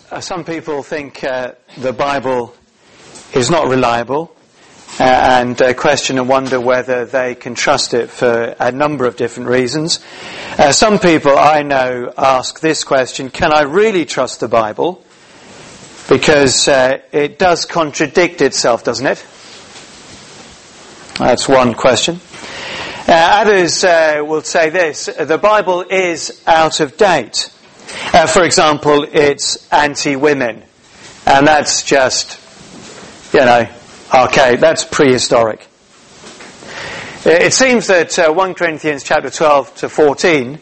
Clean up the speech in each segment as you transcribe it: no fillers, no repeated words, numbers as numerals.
some people think the Bible is not reliable and question and wonder whether they can trust it for a number of different reasons. Some people I know ask this question: can I really trust the Bible? Because it does contradict itself, doesn't it? That's one question. Others will say this: the Bible is out of date. For example, it's anti-women. And that's just, archaic. That's prehistoric. It seems that 1 Corinthians chapter 12 to 14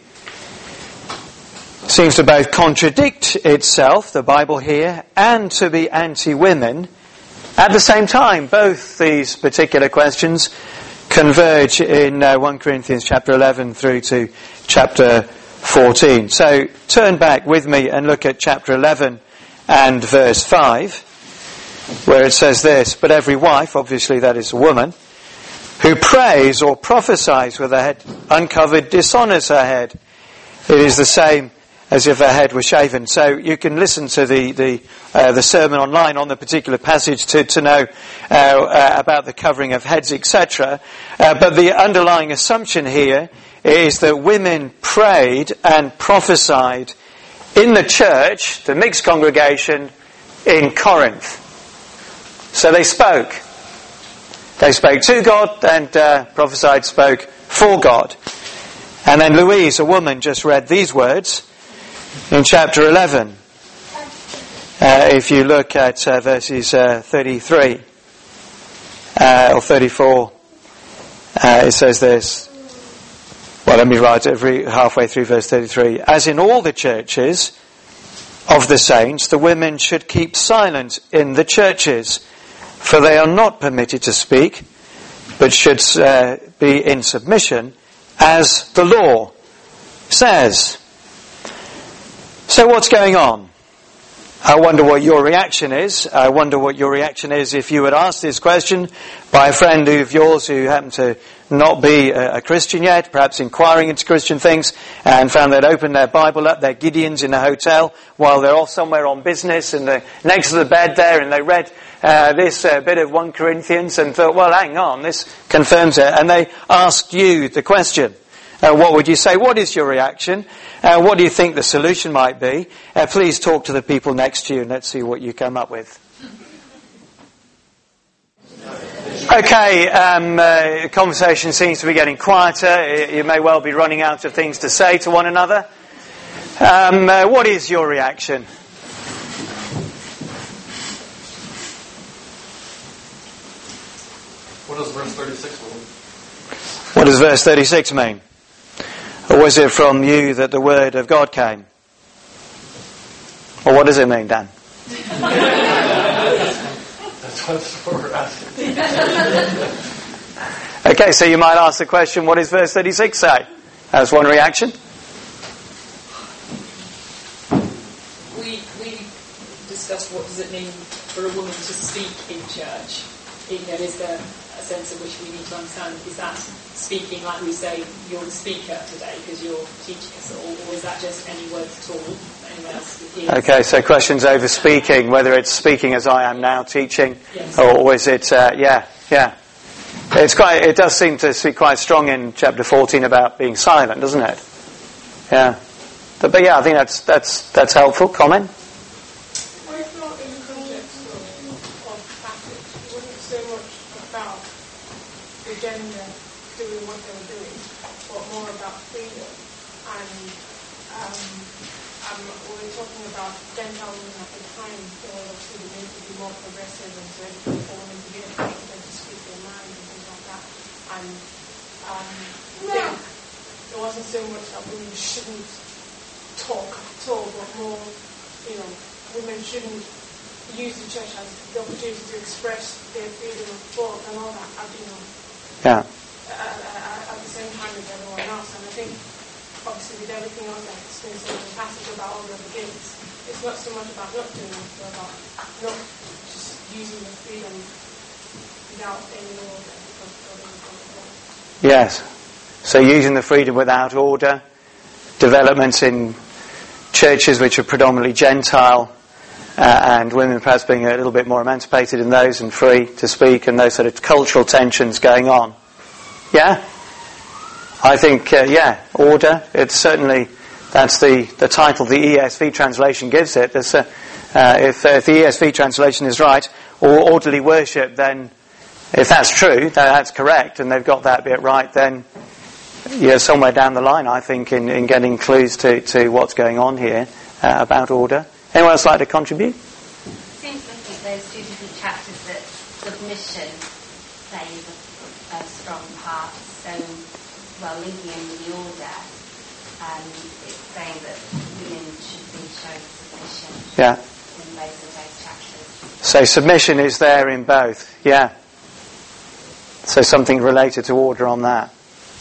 seems to both contradict itself, the Bible here, and to be anti-women at the same time. Both these particular questions converge in 1 Corinthians chapter 11 through to chapter 14. So turn back with me and look at chapter 11 and verse 5, where it says this: but every wife, obviously that is a woman, who prays or prophesies with her head uncovered dishonours her head. It is the same as if her head were shaven. So you can listen to the sermon online on the particular passage to know about the covering of heads, etc. But the underlying assumption here is that women prayed and prophesied in the church, the mixed congregation in Corinth. So they spoke. They spoke to God and prophesied, spoke for God. And then Louise, a woman, just read these words in chapter 11. If you look at verses 33 or 34, it says this. Well, let me write it halfway through verse 33. As in all the churches of the saints, the women should keep silent in the churches, for they are not permitted to speak, but should be in submission, as the law says. So what's going on? I wonder what your reaction is. I wonder what your reaction is if you were asked this question by a friend of yours who happened to not be a Christian yet, perhaps inquiring into Christian things, and found they'd opened their Bible up, their Gideons in a hotel, while they're off somewhere on business, and they're next to the bed there, and they read this bit of 1 Corinthians and thought, well, hang on, this confirms it. And they asked you the question. What would you say? What is your reaction? What do you think the solution might be? Please talk to the people next to you and let's see what you come up with. Okay, conversation seems to be getting quieter. You may well be running out of things to say to one another. What is your reaction? What does verse 36 mean? What does verse 36 mean? Or was it from you that the word of God came? Or what does it mean, Dan? That's what we're asking. Okay, so you might ask the question, what does verse 36 say? That's one reaction. We discussed what does it mean for a woman to speak in church. Is there a sense in which we need to understand, is that speaking like we say, you're the speaker today because you're teaching us, or is that just any words at all? Okay, so questions over speaking, whether it's speaking as I am now teaching, yes. or is it, yeah. It does seem to be quite strong in chapter 14 about being silent, doesn't it? Yeah. But yeah, I think that's helpful. Comment? Gender doing what they were doing, but more about freedom. And we were talking about Gentile women at the time, they were obviously meant to be more progressive and so educated for women to be able to speak their minds and things like that. And it wasn't so much that women shouldn't talk at all, but more, women shouldn't use the church as the opportunity to express their freedom of thought and all that, Yeah. At the same time as everyone else. And I think, obviously, with everything else that explains in the passage about all the other gifts, it's not so much about not doing it, but about not just using the freedom without any order. Yes. So using the freedom without order, developments in churches which are predominantly Gentile, and women perhaps being a little bit more emancipated in those and free to speak, and those sort of cultural tensions going on. Yeah? I think, order. It's certainly, that's the title the ESV translation gives it. If the ESV translation is right, or orderly worship, then if that's true, that's correct, and they've got that bit right, then somewhere down the line, I think, in getting clues to what's going on here about order. Anyone else like to contribute? It seems looking at those two different chapters that submission plays a strong part. So, linking in with the order, it's saying that women should be shown submission in both of those chapters. So submission is there in both, yeah. So something related to order on that.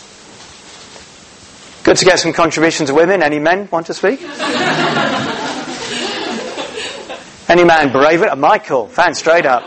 Good to get some contributions of women. Any men want to speak? Any man brave it? Michael, fan straight up.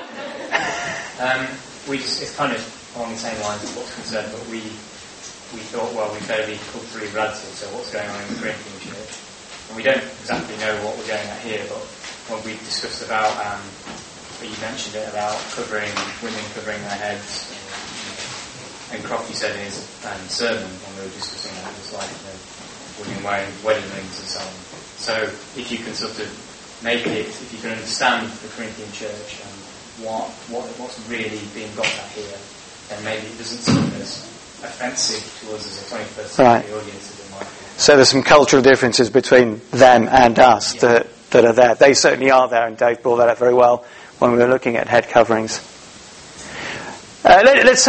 It's kind of along the same lines as what's concerned, but we thought, we'd better be culturally relative, so what's going on in the Corinthian church. And we don't exactly know what we're going at here, but when we discussed about, you mentioned it, about women covering their heads, and Crofty said in his sermon when we were discussing that, it was like women wearing wedding rings and so on. So if you can sort of make it, if you can understand the Corinthian church and what's really being got at here, then maybe it doesn't seem as offensive to us as a 21st century audience as it might be. So there's some cultural differences between them and us that are there. They certainly are there, and Dave brought that up very well when we were looking at head coverings. Let's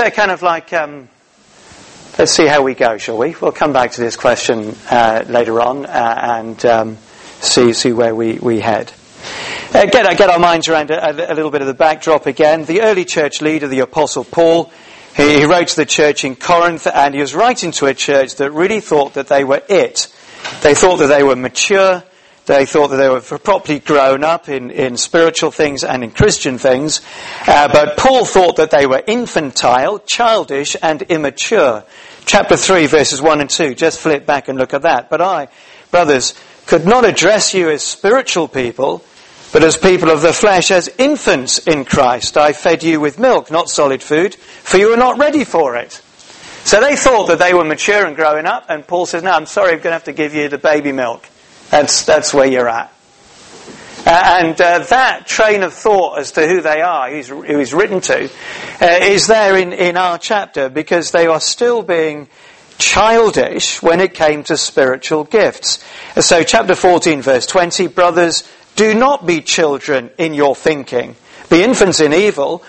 let's see how we go, shall we? We'll come back to this question later on and see where we head. Get our minds around a little bit of the backdrop again. The early church leader, the Apostle Paul, he wrote to the church in Corinth, and he was writing to a church that really thought that they were it. They thought that they were mature. They thought that they were properly grown up in spiritual things and in Christian things. But Paul thought that they were infantile, childish, and immature. Chapter 3, verses 1 and 2. Just flip back and look at that. But I, brothers, could not address you as spiritual people, but as people of the flesh, as infants in Christ. I fed you with milk, not solid food, for you were not ready for it. So they thought that they were mature and growing up, and Paul says, no, I'm sorry, I'm going to have to give you the baby milk. That's where you're at. And that train of thought as to who they are, who he's written to, is there in our chapter, because they are still being childish when it came to spiritual gifts. So chapter 14, verse 20, brothers, do not be children in your thinking. Be infants in evil,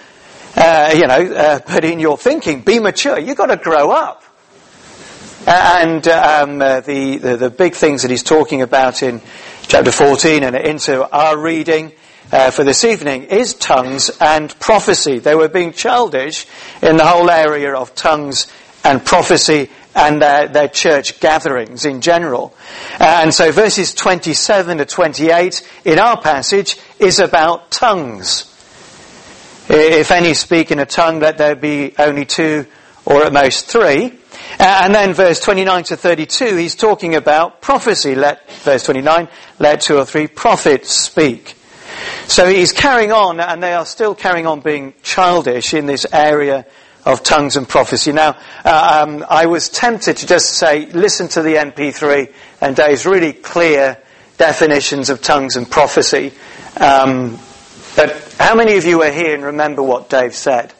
but in your thinking, be mature. You've got to grow up. And the big things that he's talking about in chapter 14 and into our reading for this evening is tongues and prophecy. They were being childish in the whole area of tongues and prophecy and their church gatherings in general. And so verses 27 to 28 in our passage is about tongues. If any speak in a tongue, let there be only two or at most three. And then verse 29 to 32, he's talking about prophecy. Verse 29, let two or three prophets speak. So he's carrying on, and they are still carrying on being childish in this area of tongues and prophecy. Now, I was tempted to just say, listen to the MP3 and Dave's really clear definitions of tongues and prophecy. But how many of you were here and remember what Dave said?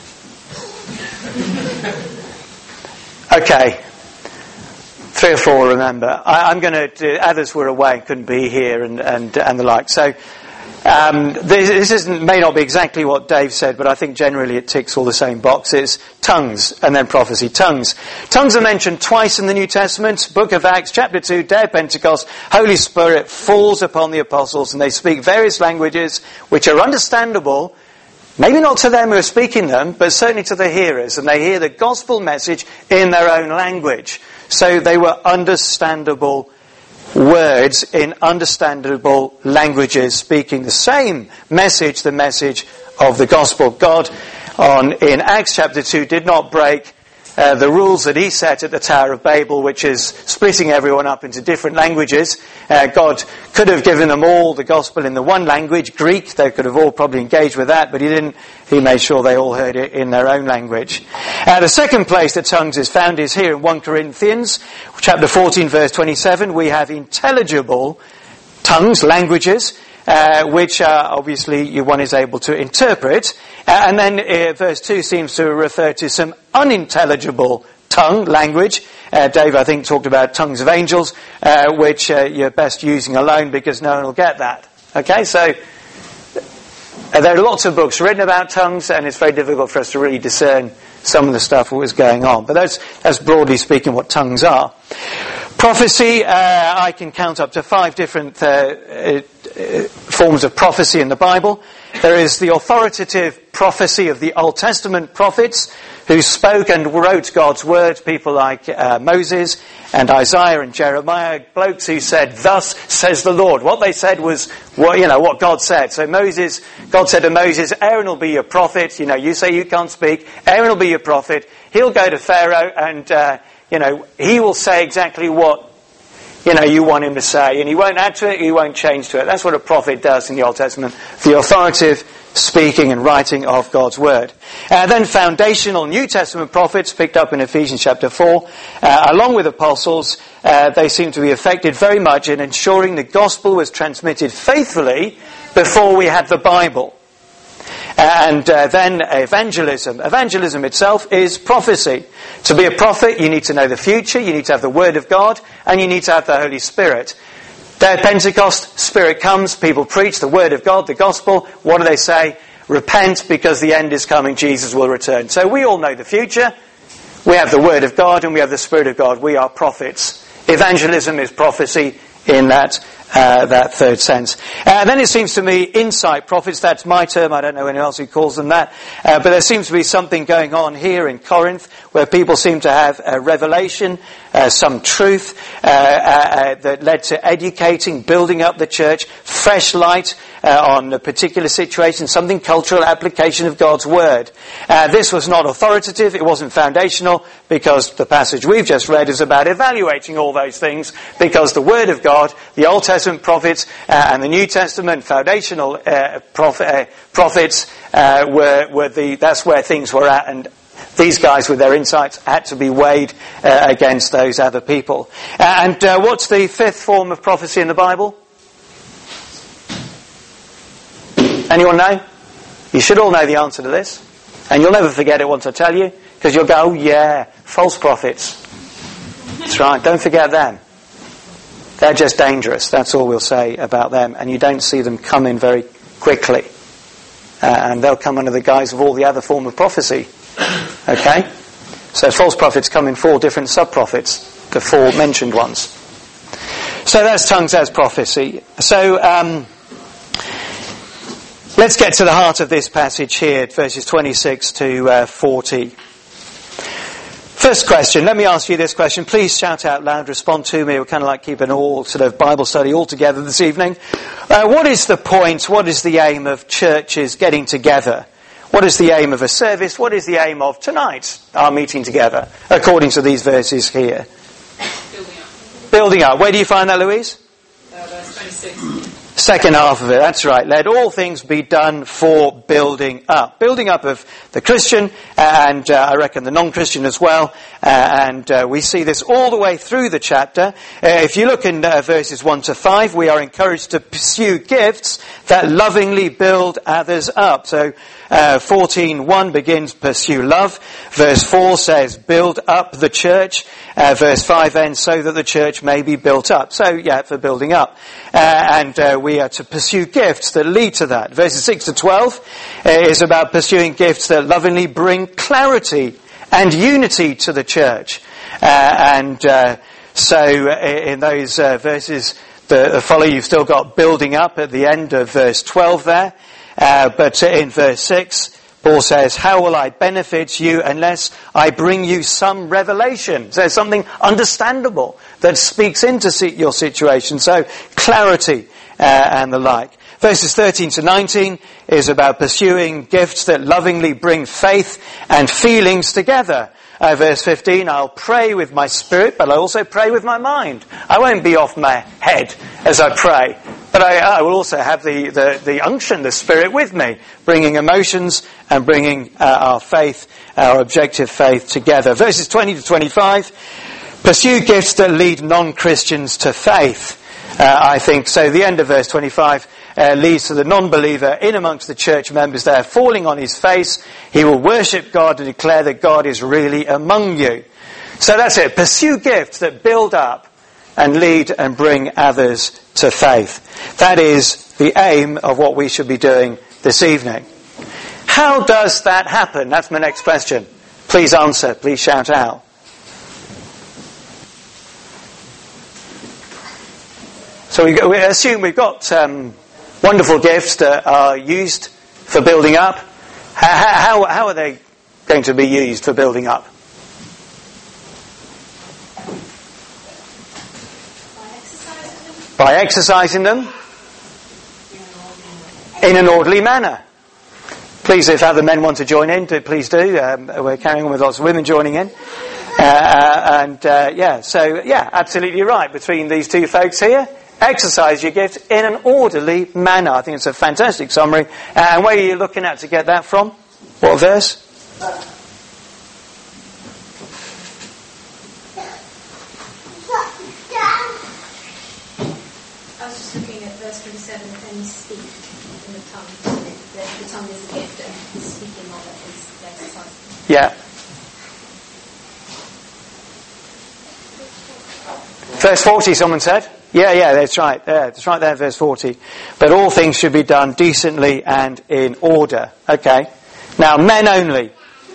Okay. 3 or 4 remember. I'm going to do, others were away and couldn't be here and the like. So, this may not be exactly what Dave said, but I think generally it ticks all the same boxes. Tongues and then prophecy. Tongues. Tongues are mentioned twice in the New Testament. Book of Acts, chapter 2, day of Pentecost. Holy Spirit falls upon the apostles and they speak various languages which are understandable, maybe not to them who are speaking them, but certainly to the hearers. And they hear the gospel message in their own language. So they were understandable words in understandable languages, speaking the same message, the message of the gospel. God, in Acts chapter 2, did not break the rules that he set at the Tower of Babel, which is splitting everyone up into different languages. God could have given them all the gospel in the one language, Greek. They could have all probably engaged with that, but he didn't. He made sure they all heard it in their own language. The second place that tongues is found is here in 1 Corinthians, chapter 14, verse 27. We have intelligible tongues, languages, which obviously one is able to interpret. And then verse 2 seems to refer to some unintelligible tongue, language. Dave, I think, talked about tongues of angels, which you're best using alone because no one will get that. Okay, so there are lots of books written about tongues, and it's very difficult for us to really discern some of the stuff that was going on. But that's broadly speaking what tongues are. Prophecy, I can count up to 5 different forms of prophecy in the Bible. There is the authoritative prophecy of the Old Testament prophets who spoke and wrote God's word, people like Moses and Isaiah and Jeremiah, blokes who said, "Thus says the Lord." What they said was what God said. So God said to Moses, "Aaron will be your prophet. You say you can't speak. Aaron will be your prophet. He'll go to Pharaoh and he will say exactly what you want him to say, and he won't add to it, he won't change to it." That's what a prophet does in the Old Testament, the authoritative speaking and writing of God's word. Then foundational New Testament prophets, picked up in Ephesians chapter 4, along with apostles, they seem to be affected very much in ensuring the gospel was transmitted faithfully before we had the Bible. And then evangelism. Evangelism itself is prophecy. To be a prophet, you need to know the future, you need to have the Word of God, and you need to have the Holy Spirit. Day of Pentecost, Spirit comes, people preach the Word of God, the Gospel. What do they say? Repent, because the end is coming, Jesus will return. So we all know the future. We have the Word of God, and we have the Spirit of God. We are prophets. Evangelism is prophecy in that third sense. Then it seems to me insight prophets, that's my term, I don't know anyone else who calls them that, but there seems to be something going on here in Corinth where people seem to have a revelation, some truth that led to educating, building up the church, fresh light on a particular situation, something cultural application of God's word. This was not authoritative, it wasn't foundational, because the passage we've just read is about evaluating all those things, because the Word of God, the Old Testament prophets and the New Testament foundational prophets that's where things were at, and these guys with their insights had to be weighed against those other people. And what's the 5th form of prophecy in the Bible? Anyone know? You should all know the answer to this, and you'll never forget it once I tell you, because you'll go, "Oh yeah, false prophets." That's right, don't forget them. They're just dangerous, that's all we'll say about them, and you don't see them come in very quickly. And they'll come under the guise of all the other form of prophecy. Okay? So false prophets come in 4 different sub-prophets, the 4 mentioned ones. So that's tongues as prophecy. So let's get to the heart of this passage here, verses 26 to 40. First question, let me ask you this question. Please shout out loud, respond to me. We're kind of like keeping all sort of Bible study all together this evening. What is the point, what is the aim of churches getting together? What is the aim of a service? What is the aim of tonight, our meeting together, according to these verses here? Building up. Building up. Where do you find that, Louise? Verse 26. Second half of it, that's right. Let all things be done for building up. Building up of the Christian and I reckon the non-Christian as well. And we see this all the way through the chapter. If you look in verses 1 to 5, we are encouraged to pursue gifts that lovingly build others up. So 14:1 begins, pursue love. Verse 4 says, build up the church. Verse 5 ends, so that the church may be built up. So, yeah, for building up. And we are to pursue gifts that lead to that. Verses 6 to 12 is about pursuing gifts that lovingly bring clarity and unity to the church. So in those verses that follow, you've still got building up at the end of verse 12 there. But in verse 6, Paul says, how will I benefit you unless I bring you some revelation? So something understandable that speaks into your situation. So clarity and the like. Verses 13 to 19 is about pursuing gifts that lovingly bring faith and feelings together. verse 15, I'll pray with my spirit, but I'll also pray with my mind. I won't be off my head as I pray, but I will also have the unction, the Spirit with me, bringing emotions and bringing our faith, our objective faith together. Verses 20 to 25, pursue gifts that lead non-Christians to faith. I think so. The end of verse 25 leads to the non-believer in amongst the church members there falling on his face. He will worship God and declare that God is really among you. So that's it. Pursue gifts that build up and lead and bring others to faith. That is the aim of what we should be doing this evening. How does that happen? That's my next question. Please answer. Please shout out. So we assume we've got wonderful gifts that are used for building up. How are they going to be used for building up? By exercising them in an orderly manner. Please, if other men want to join in, please do. We're carrying on with lots of women joining in. Absolutely right. Between these two folks here, exercise your gift in an orderly manner. I think it's a fantastic summary. And where are you looking at to get that from? What verse? I was just looking at verse 27, and speak in the tongue. The tongue is a gift, and speaking of it is the exercise. Yeah. Verse 40, someone said? Yeah, that's right. That's right there, verse 40. But all things should be done decently and in order. Okay. Now, men only.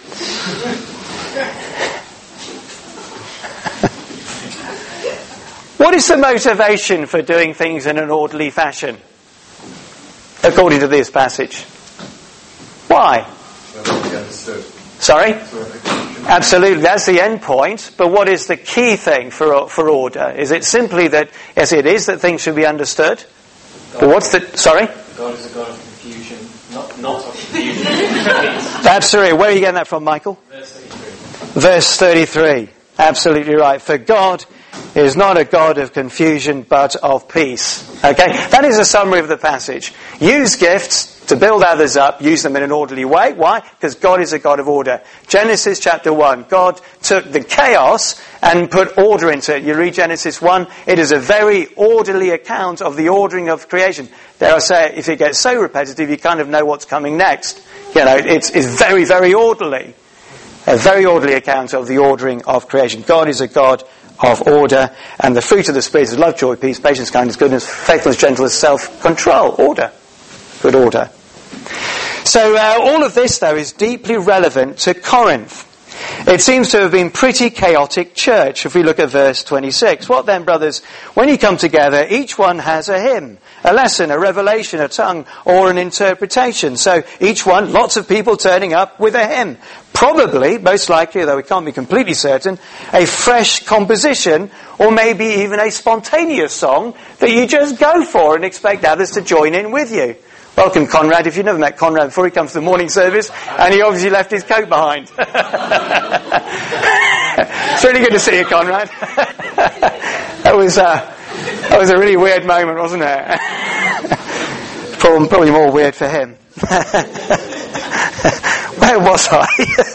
What is the motivation for doing things in an orderly fashion? According to this passage. Why? Sorry? Absolutely, that's the end point. But what is the key thing for order? Is it simply that, yes, it is that things should be understood? But what's the... Sorry? God is a God of confusion, not of confusion. Absolutely. Where are you getting that from, Michael? Verse 33. Verse 33. Absolutely right. For God is not a God of confusion, but of peace. Okay? That is a summary of the passage. Use gifts to build others up, use them in an orderly way. Why? Because God is a God of order. Genesis chapter 1, God took the chaos and put order into it. You read Genesis 1, it is a very orderly account of the ordering of creation. Dare I say, if it gets so repetitive, you kind of know what's coming next. You know, it's very, very orderly. A very orderly account of the ordering of creation. God is a God of order, and the fruit of the Spirit is love, joy, peace, patience, kindness, goodness, faithfulness, gentleness, self-control. Order. Good order. So all of this, though, is deeply relevant to Corinth. It seems to have been pretty chaotic church, if we look at verse 26. What then, brothers? When you come together, each one has a hymn, a lesson, a revelation, a tongue, or an interpretation. So each one, lots of people turning up with a hymn. Probably, most likely, though we can't be completely certain, a fresh composition, or maybe even a spontaneous song that you just go for and expect others to join in with you. Welcome, Conrad. If you've never met Conrad before, he comes to the morning service and he obviously left his coat behind. It's really good to see you, Conrad. That was a really weird moment, wasn't it? Probably more weird for him. Where was I?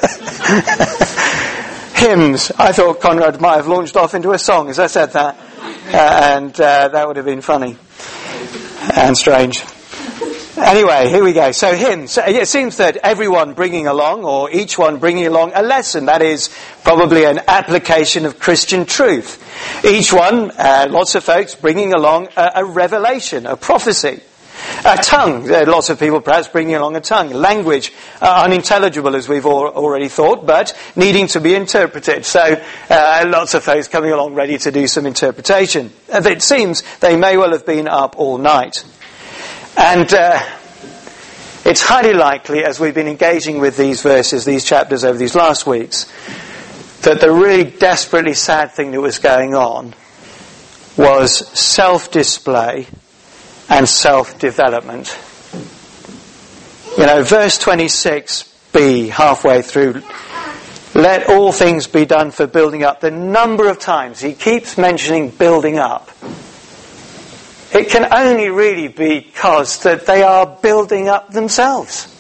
Hymns. I thought Conrad might have launched off into a song as I said that. And that would have been funny and strange. Anyway, here we go. So hymns. It seems that everyone bringing along, or each one bringing along a lesson. That is probably an application of Christian truth. Each one, lots of folks bringing along a revelation, a prophecy. A tongue. Lots of people perhaps bringing along a tongue. Language, unintelligible as we've already thought, but needing to be interpreted. So lots of folks coming along ready to do some interpretation. It seems they may well have been up all night. And it's highly likely, as we've been engaging with these verses, these chapters over these last weeks, that the really desperately sad thing that was going on was self-display and self-development. You know, verse 26b, halfway through let all things be done for building up. The number of times he keeps mentioning building up, it can only really be because that they are building up themselves.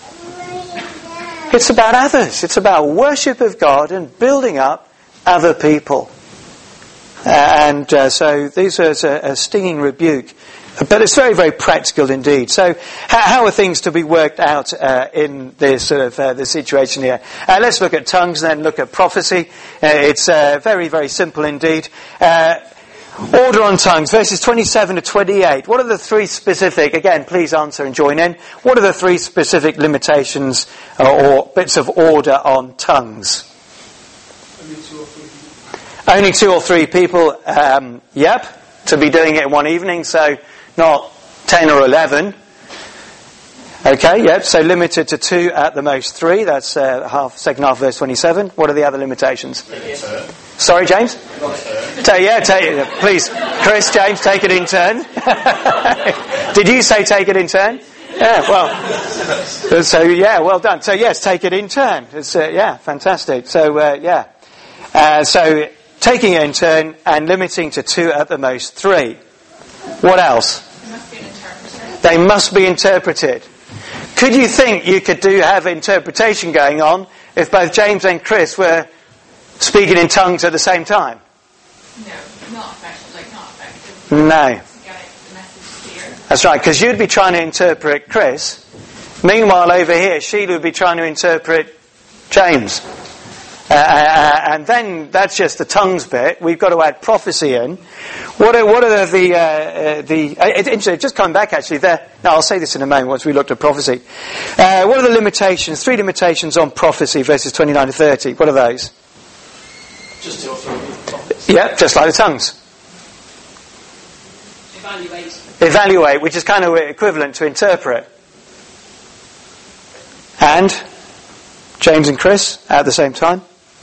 It's about others. It's about worship of God and building up other people. So these are a stinging rebuke. But it's very, very practical indeed. So how are things to be worked out in this sort of the situation here? Let's look at tongues and then look at prophecy. It's very, very simple indeed. Order on tongues, verses 27 to 28. What are the three specific, again, please answer and join in. What are the three specific limitations or bits of order on tongues? Only two or three people, to be doing it in one evening, so not 10 or 11. Okay, yep, so limited to 2 at the most 3. That's second half verse 27. What are the other limitations? Sorry, James? Please, Chris, James, take it in turn. Did you say take it in turn? Yeah, well, well done. So yes, take it in turn. It's, fantastic. So, so taking it in turn and limiting to 2 at the most 3. What else? They must be interpreted. Could you think you could have interpretation going on if both James and Chris were speaking in tongues at the same time? No, not effective. No. Get the message clear. That's right, because you'd be trying to interpret Chris. Meanwhile, over here, Sheila would be trying to interpret James. And then that's just the tongues bit. We've got to add prophecy in. What are the just coming back actually there. No, I'll say this in a moment once we looked at prophecy. What are the limitations? 3 limitations on prophecy, verses 29 to 30. What are those? Just to offer. Yeah, just like the tongues. Evaluate, which is kind of equivalent to interpret. And James and Chris at the same time.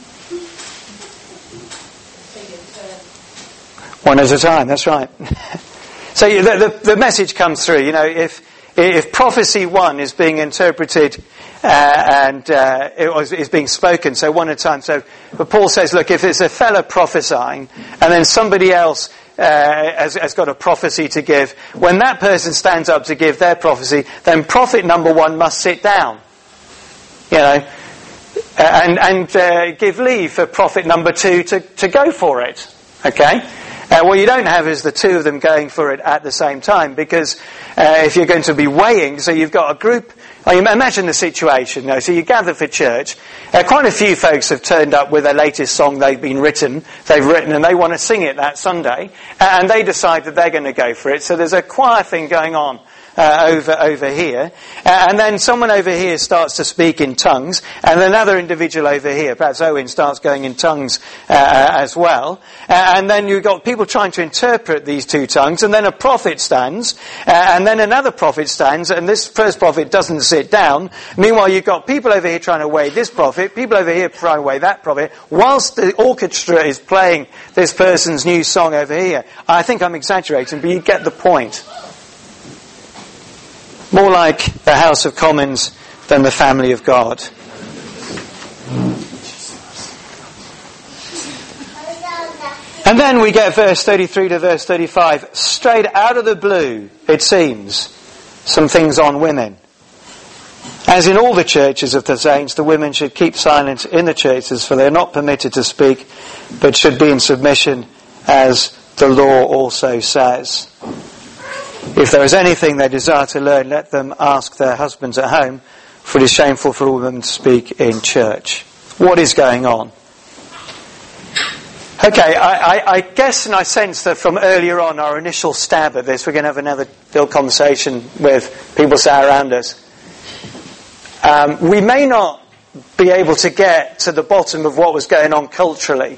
One at a time, that's right. So the message comes through. If prophecy 1 is being interpreted and is being spoken, so one at a time. So but Paul says, look, if it's a fellow prophesying and then somebody else has got a prophecy to give, when that person stands up to give their prophecy, then prophet number 1 must sit down. And give leave for prophet number 2 to go for it. Okay? What you don't have is the 2 of them going for it at the same time, because if you're going to be weighing, so you've got a group. Imagine the situation. So you gather for church. Quite a few folks have turned up with their latest song they've written, and they want to sing it that Sunday, and they decide that they're going to go for it. So there's a choir thing going on over here, and then someone over here starts to speak in tongues, and another individual over here, perhaps Owen, starts going in tongues as well, and then you've got people trying to interpret these 2 tongues, and then a prophet stands, and then another prophet stands, and this first prophet doesn't sit down. Meanwhile, you've got people over here trying to weigh this prophet, people over here trying to weigh that prophet, whilst the orchestra is playing this person's new song over here. I think I'm exaggerating, but you get the point. More like the House of Commons than the family of God. And then we get verse 33 to verse 35. Straight out of the blue, it seems, some things on women. As in all the churches of the saints, the women should keep silent in the churches, for they are not permitted to speak, but should be in submission, as the law also says. If there is anything they desire to learn, let them ask their husbands at home, for it is shameful for a woman to speak in church. What is going on? Okay, I guess and I sense that from earlier on, our initial stab at this, we're going to have another little conversation with people sat around us. We may not be able to get to the bottom of what was going on culturally.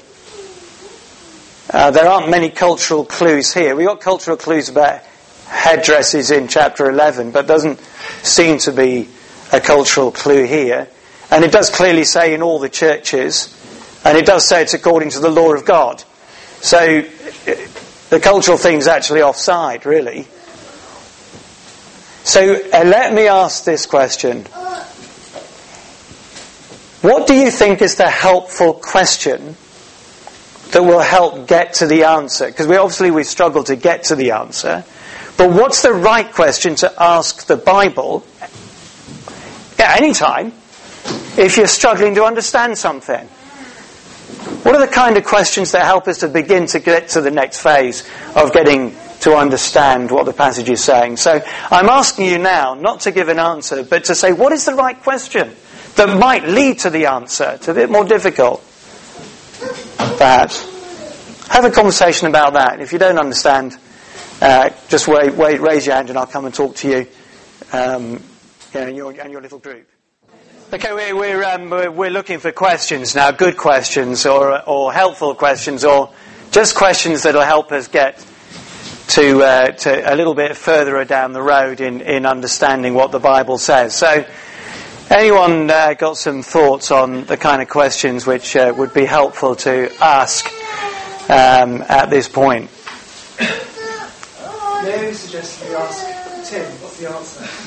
There aren't many cultural clues here. We got cultural clues about headdresses in chapter 11, but doesn't seem to be a cultural clue here. And it does clearly say in all the churches, and it does say it's according to the law of God. So the cultural thing's actually offside, really. So let me ask this question. What do you think is the helpful question that will help get to the answer? Because we struggle to get to the answer. But what's the right question to ask the Bible at any time if you're struggling to understand something? What are the kind of questions that help us to begin to get to the next phase of getting to understand what the passage is saying? So I'm asking you now not to give an answer, but to say, what is the right question that might lead to the answer? It's a bit more difficult, perhaps. Have a conversation about that. If you don't understand, just raise your hand and I'll come and talk to you, and your little group. Okay, we're looking for questions now, good questions or helpful questions, or just questions that'll help us get to a little bit further down the road in understanding what the Bible says. So, anyone got some thoughts on the kind of questions which would be helpful to ask at this point? Mary suggested we ask Tim, what's the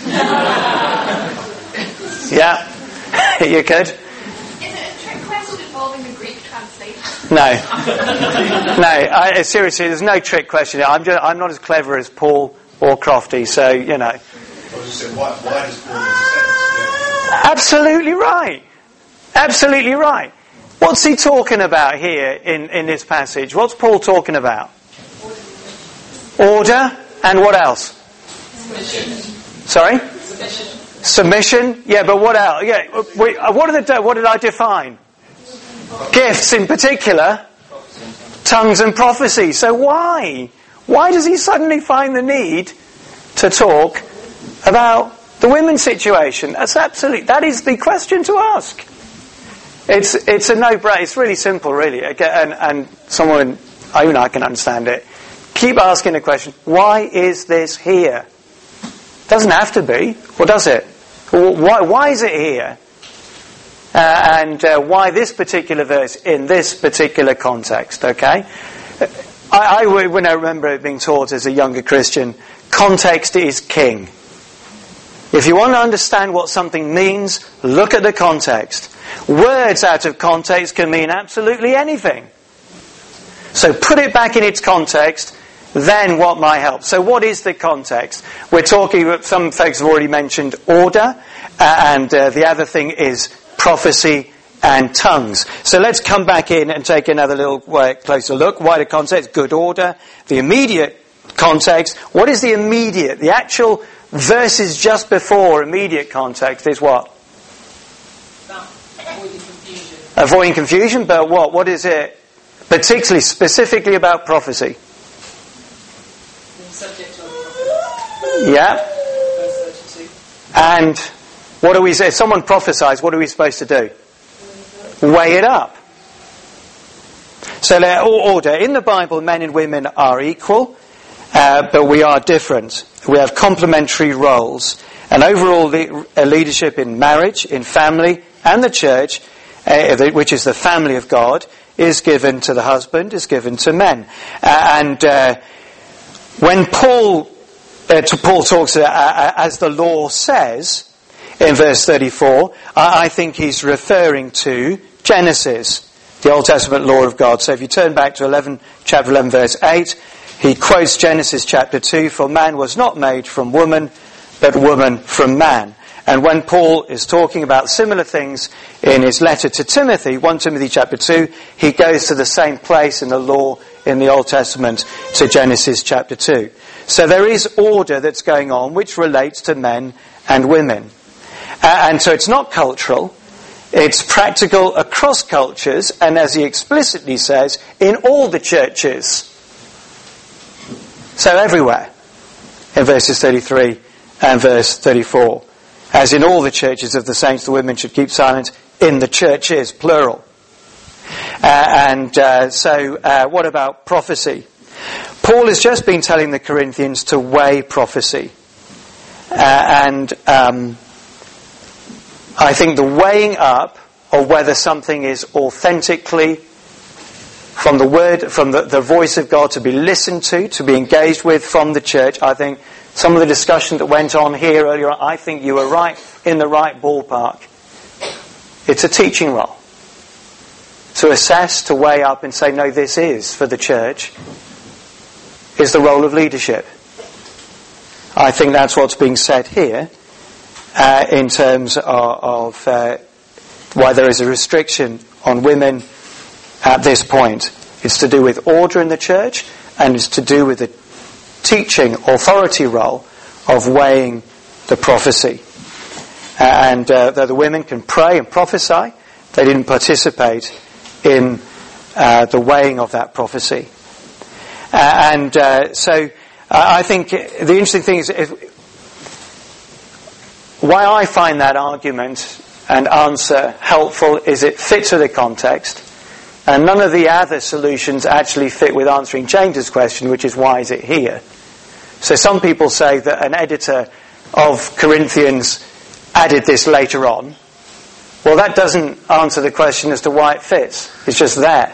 answer? Yeah, you could. Is it a trick question involving the Greek translation? No, seriously, there's no trick question. I'm not as clever as Paul or Crofty, so, you know. I was just saying, why does Paul need to say? Absolutely right. Absolutely right. What's he talking about here in this passage? What's Paul talking about? Order, and what else? Submission. Sorry? Submission. Submission? Yeah, but what else? Yeah, what did I define? Gifts in particular. Tongues and prophecy. So why? Why does he suddenly find the need to talk about the women's situation? That is the question to ask. It's a no-brainer. It's really simple, really. And someone, I can understand it. Keep asking the question, why is this here? Doesn't have to be, or does it? Why is it here? And why this particular verse in this particular context, okay? When I remember being taught as a younger Christian, context is king. If you want to understand what something means, look at the context. Words out of context can mean absolutely anything. So put it back in its context, then what might help? So what is the context? We're talking, some folks have already mentioned order, and the other thing is prophecy and tongues. So let's come back in and take another little closer look. Wider context, good order. The immediate context, what is the immediate? The actual verses just before immediate context is what? Avoiding confusion. Avoiding confusion, but what? What is it particularly, specifically about prophecy? Subject to prophecy. Yeah. Verse 32. And what do we say? If someone prophesies, what are we supposed to do? Weigh it up. So order. In the Bible, men and women are equal, but we are different. We have complementary roles. And overall leadership in marriage, in family, and the church, which is the family of God, is given to the husband, is given to men. When Paul talks, as the law says, in verse 34, I think he's referring to Genesis, the Old Testament law of God. So if you turn back to chapter 11, verse 8, he quotes Genesis chapter 2, for man was not made from woman, but woman from man. And when Paul is talking about similar things in his letter to Timothy, 1 Timothy chapter 2, he goes to the same place in the law in the Old Testament to Genesis chapter 2. So there is order that's going on which relates to men and women. And so it's not cultural, it's practical across cultures, and as he explicitly says, in all the churches. So everywhere, in verses 33 and verse 34. As in all the churches of the saints, the women should keep silent in the churches, plural. So what about prophecy? Paul has just been telling the Corinthians to weigh prophecy. I think the weighing up of whether something is authentically from the word, from the voice of God to be listened to be engaged with from the church, I think some of the discussion that went on here earlier, I think you were right in the right ballpark It's a teaching role. To assess, to weigh up and say, no, this is for the church, is the role of leadership. I think that's what's being said here in terms of why there is a restriction on women at this point. It's to do with order in the church, and it's to do with the teaching authority role of weighing the prophecy. And though the women can pray and prophesy, they didn't participate in the weighing of that prophecy. So I think the interesting thing is why I find that argument and answer helpful is it fits with the context, and none of the other solutions actually fit with answering James's question, which is why is it here? So some people say that an editor of Corinthians added this later on. Well, that doesn't answer the question as to why it fits. It's just there.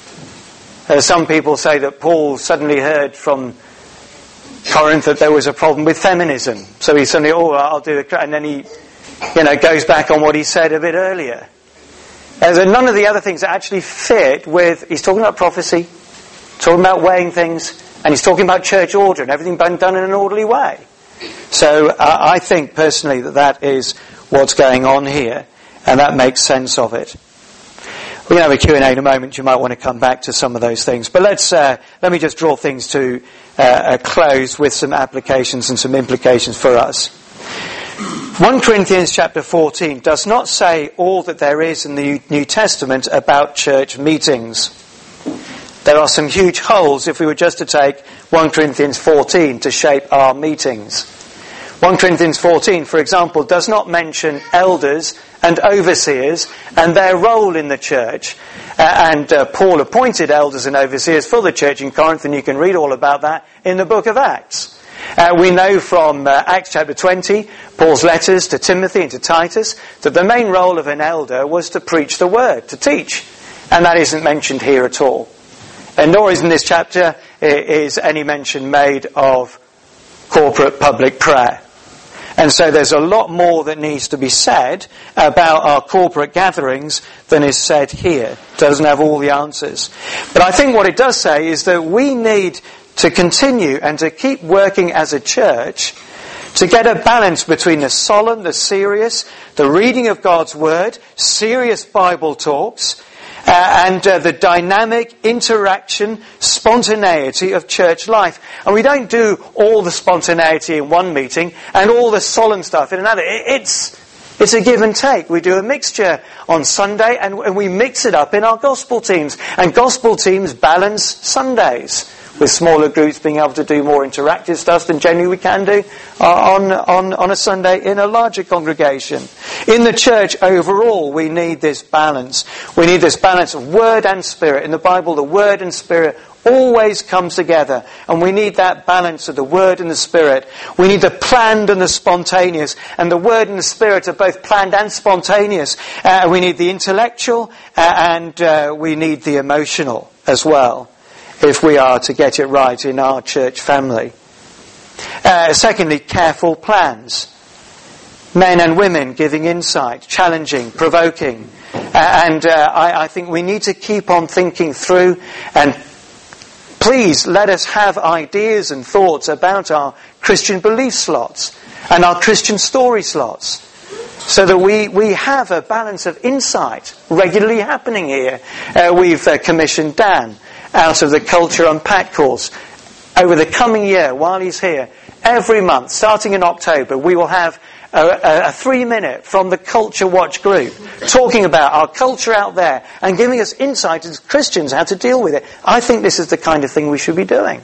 Some people say that Paul suddenly heard from Corinth that there was a problem with feminism. So he suddenly, I'll do it. And then he, goes back on what he said a bit earlier. None of the other things actually fit with, he's talking about prophecy, talking about weighing things, and he's talking about church order and everything being done in an orderly way. So I think personally that is what's going on here, and that makes sense of it. We're going to have a Q&A in a moment. You might want to come back to some of those things. But let me just draw things to a close with some applications and some implications for us. 1 Corinthians chapter 14 does not say all that there is in the New Testament about church meetings. There are some huge holes if we were just to take 1 Corinthians 14 to shape our meetings. 1 Corinthians 14, for example, does not mention elders and overseers and their role in the church. Paul appointed elders and overseers for the church in Corinth, and you can read all about that in the book of Acts. We know from Acts chapter 20, Paul's letters to Timothy and to Titus, that the main role of an elder was to preach the word, to teach. And that isn't mentioned here at all. And nor is in this chapter is any mention made of corporate public prayer. And so there's a lot more that needs to be said about our corporate gatherings than is said here. It doesn't have all the answers. But I think what it does say is that we need to continue and to keep working as a church to get a balance between the solemn, the serious, the reading of God's Word, serious Bible talks, and the dynamic interaction, spontaneity of church life. And we don't do all the spontaneity in one meeting and all the solemn stuff in another. It's a give and take. We do a mixture on Sunday and we mix it up in our gospel teams. And gospel teams balance Sundays, with smaller groups being able to do more interactive stuff than generally we can do on a Sunday in a larger congregation. In the church overall, we need this balance. We need this balance of word and spirit. In the Bible, the word and spirit always comes together, and we need that balance of the word and the spirit. We need the planned and the spontaneous, and the word and the spirit are both planned and spontaneous. We need the intellectual and we need the emotional as well, if we are to get it right in our church family. Secondly, careful plans. Men and women giving insight, challenging, provoking. I think we need to keep on thinking through, and please let us have ideas and thoughts about our Christian belief slots and our Christian story slots, so that we have a balance of insight regularly happening here. We've commissioned Dan out of the Culture Unpacked course. Over the coming year, while he's here, every month, starting in October, we will have a 3-minute from the Culture Watch group talking about our culture out there and giving us insight as Christians how to deal with it. I think this is the kind of thing we should be doing.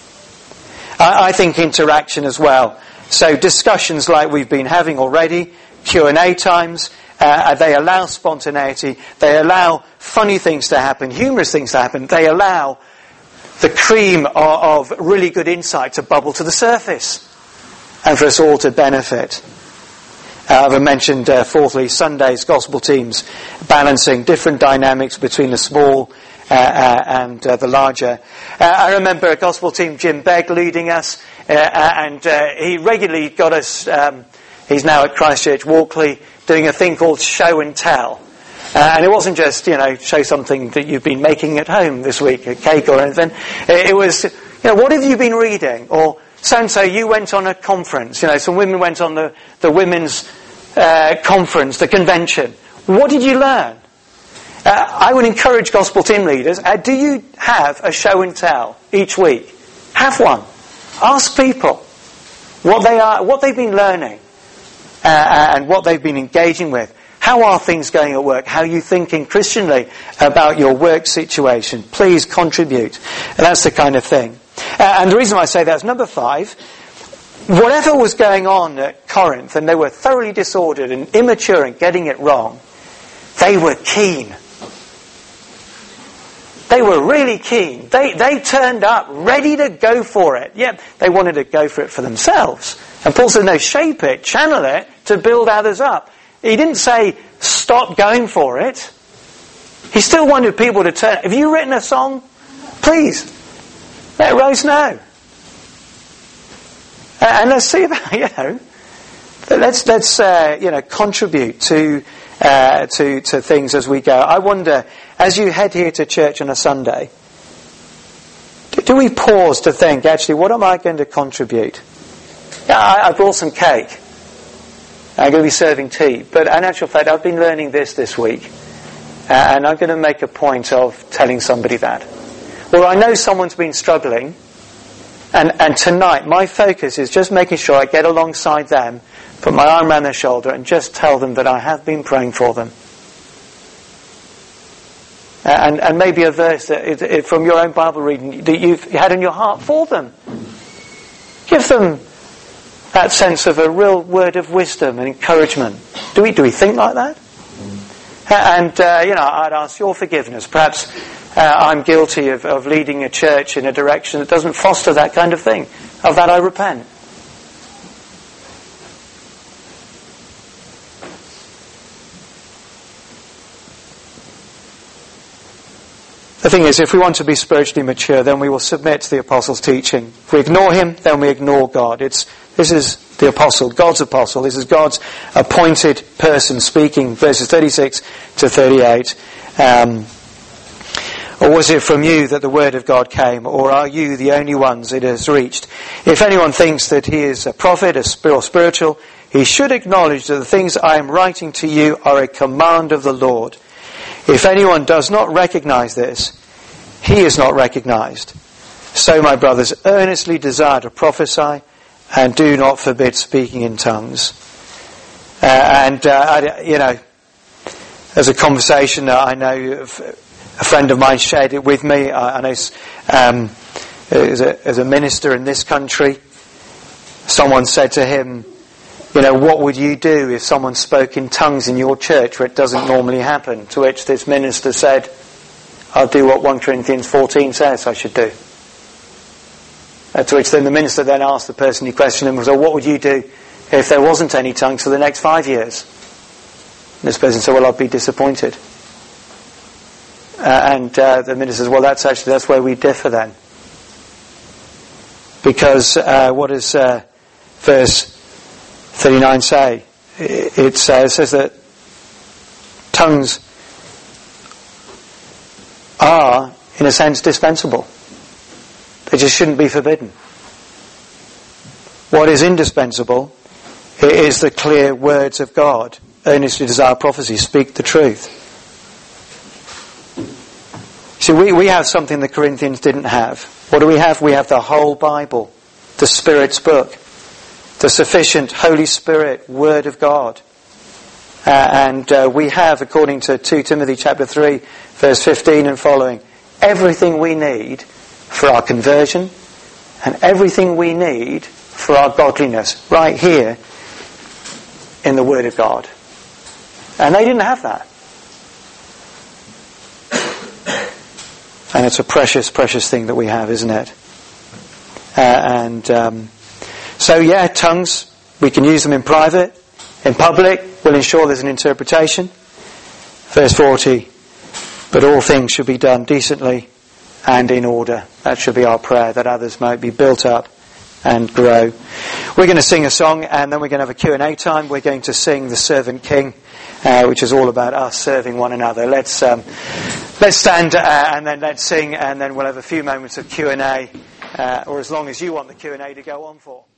I think interaction as well. So discussions like we've been having already, Q&A times, they allow spontaneity, they allow funny things to happen, humorous things to happen, they allow the cream of really good insight to bubble to the surface and for us all to benefit. I've mentioned, fourthly, Sunday's gospel teams, balancing different dynamics between the small and the larger. I remember a gospel team, Jim Begg, leading us, and he regularly got us, he's now at Christchurch Walkley, doing a thing called show and tell. And it wasn't just, show something that you've been making at home this week, a cake or anything. It was, what have you been reading? Or, so-and-so, you went on a conference. Some women went on the women's conference, the convention. What did you learn? I would encourage gospel team leaders, do you have a show and tell each week? Have one. Ask people what they've been learning and what they've been engaging with. How are things going at work? How are you thinking Christianly about your work situation? Please contribute. And that's the kind of thing. And the reason I say that is number 5, whatever was going on at Corinth, and they were thoroughly disordered and immature and getting it wrong, they were keen. They were really keen. They turned up ready to go for it. Yeah, they wanted to go for it for themselves. And Paul said, no, shape it, channel it to build others up. He didn't say, stop going for it. He still wanted people to turn. Have you written a song? Please, let Rose know. And let's see about, let's contribute to things as we go. I wonder, as you head here to church on a Sunday, do we pause to think, actually, what am I going to contribute? Yeah, I brought some cake. I'm going to be serving tea. But in actual fact, I've been learning this week. And I'm going to make a point of telling somebody that. Or I know someone's been struggling. And tonight, my focus is just making sure I get alongside them, put my arm around their shoulder and just tell them that I have been praying for them. And maybe a verse that from your own Bible reading that you've had in your heart for them. Give them that sense of a real word of wisdom and encouragement. Do we think like that? And I'd ask your forgiveness. Perhaps I'm guilty of leading a church in a direction that doesn't foster that kind of thing. Of that I repent. The thing is, if we want to be spiritually mature, then we will submit to the apostle's teaching. If we ignore him, then we ignore God. This is the apostle, God's apostle. This is God's appointed person speaking, verses 36 to 38. Or was it from you that the word of God came? Or are you the only ones it has reached? If anyone thinks that he is a prophet or spiritual, he should acknowledge that the things I am writing to you are a command of the Lord. If anyone does not recognize this, he is not recognized. So, my brothers, earnestly desire to prophesy and do not forbid speaking in tongues. There's a conversation that I know a friend of mine shared it with me. I know as a minister in this country, someone said to him, what would you do if someone spoke in tongues in your church where it doesn't normally happen? To which this minister said, I'll do what 1 Corinthians 14 says I should do. To which then the minister then asked the person he questioned him, so what would you do if there wasn't any tongues for the next 5 years? And this person said, well, I'd be disappointed. The minister says, well, that's where we differ then. Because what does verse 39 say? It says that tongues are, in a sense, dispensable. They just shouldn't be forbidden. What is indispensable is the clear words of God. Earnestly desire prophecy, speak the truth. See, we have something the Corinthians didn't have. What do we have? We have the whole Bible, the Spirit's book, the sufficient Holy Spirit Word of God. We have, according to 2 Timothy chapter 3, verse 15 and following, everything we need for our conversion and everything we need for our godliness right here in the Word of God. And they didn't have that. And it's a precious, precious thing that we have, isn't it? Tongues, we can use them in private. In public, we'll ensure there's an interpretation. Verse 40, but all things should be done decently and in order. That should be our prayer, that others might be built up and grow. We're going to sing a song and then we're going to have a Q&A time. We're going to sing The Servant King. which is all about us serving one another. Let's stand and then let's sing, and then we'll have a few moments of Q&A, or as long as you want the Q&A to go on for.